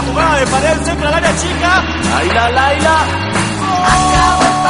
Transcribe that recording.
jugada de pared cerca del área chica. Laila. Acabó.